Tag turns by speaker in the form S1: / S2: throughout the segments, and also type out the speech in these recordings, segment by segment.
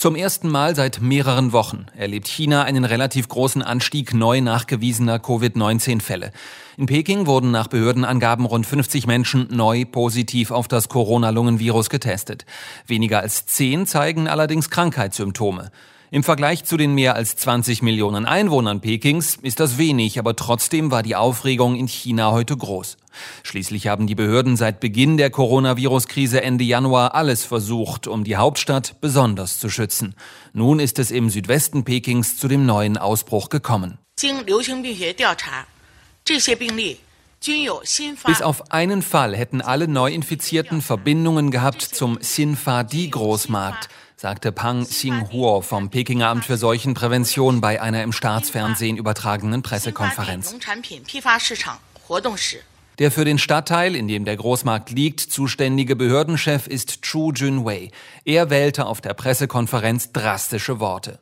S1: Zum ersten Mal seit mehreren Wochen erlebt China einen relativ großen Anstieg neu nachgewiesener Covid-19-Fälle. In Peking wurden nach Behördenangaben rund 50 Menschen neu positiv auf das Corona-Lungenvirus getestet. Weniger als 10 zeigen allerdings Krankheitssymptome. Im Vergleich zu den mehr als 20 Millionen Einwohnern Pekings ist das wenig, aber trotzdem war die Aufregung in China heute groß. Schließlich haben die Behörden seit Beginn der Coronavirus-Krise Ende Januar alles versucht, um die Hauptstadt besonders zu schützen. Nun ist es im Südwesten Pekings zu dem neuen Ausbruch gekommen. Bis auf einen Fall hätten alle Neuinfizierten Verbindungen gehabt zum Xinfa-Di-Großmarkt, sagte Pang Xinghuo vom Pekinger Amt für Seuchenprävention bei einer im Staatsfernsehen übertragenen Pressekonferenz. Der für den Stadtteil, in dem der Großmarkt liegt, zuständige Behördenchef ist Chu Junwei. Er wählte auf der Pressekonferenz drastische Worte.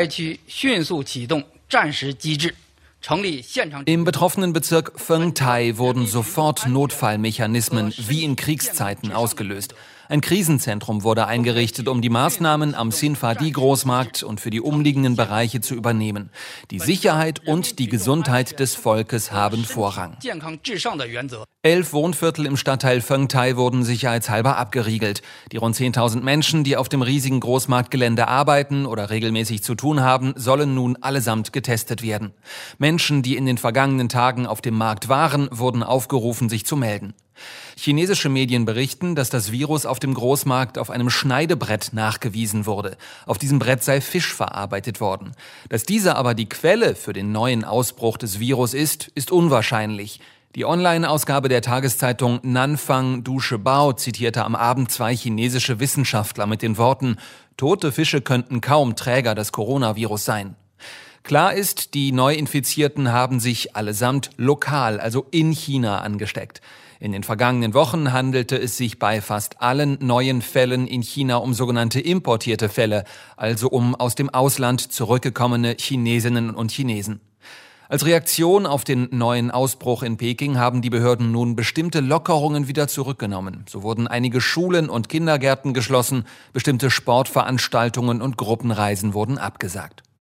S1: Im betroffenen Bezirk Fengtai wurden sofort Notfallmechanismen wie in Kriegszeiten ausgelöst. Ein Krisenzentrum wurde eingerichtet, um die Maßnahmen am Xinfa-Di-Großmarkt und für die umliegenden Bereiche zu übernehmen. Die Sicherheit und die Gesundheit des Volkes haben Vorrang. 11 Wohnviertel im Stadtteil Fengtai wurden sicherheitshalber abgeriegelt. Die rund 10.000 Menschen, die auf dem riesigen Großmarktgelände arbeiten oder regelmäßig zu tun haben, sollen nun allesamt getestet werden. Menschen, die in den vergangenen Tagen auf dem Markt waren, wurden aufgerufen, sich zu melden. Chinesische Medien berichten, dass das Virus auf dem Großmarkt auf einem Schneidebrett nachgewiesen wurde. Auf diesem Brett sei Fisch verarbeitet worden. Dass diese aber die Quelle für den neuen Ausbruch des Virus ist unwahrscheinlich. Die Online-Ausgabe der Tageszeitung Nanfang Dushibao zitierte am Abend 2 chinesische Wissenschaftler mit den Worten: Tote Fische könnten kaum Träger des Coronavirus sein. Klar ist, die Neuinfizierten haben sich allesamt lokal, also in China, angesteckt. In den vergangenen Wochen handelte es sich bei fast allen neuen Fällen in China um sogenannte importierte Fälle, also um aus dem Ausland zurückgekommene Chinesinnen und Chinesen. Als Reaktion auf den neuen Ausbruch in Peking haben die Behörden nun bestimmte Lockerungen wieder zurückgenommen. So wurden einige Schulen und Kindergärten geschlossen, bestimmte Sportveranstaltungen und Gruppenreisen wurden abgesagt.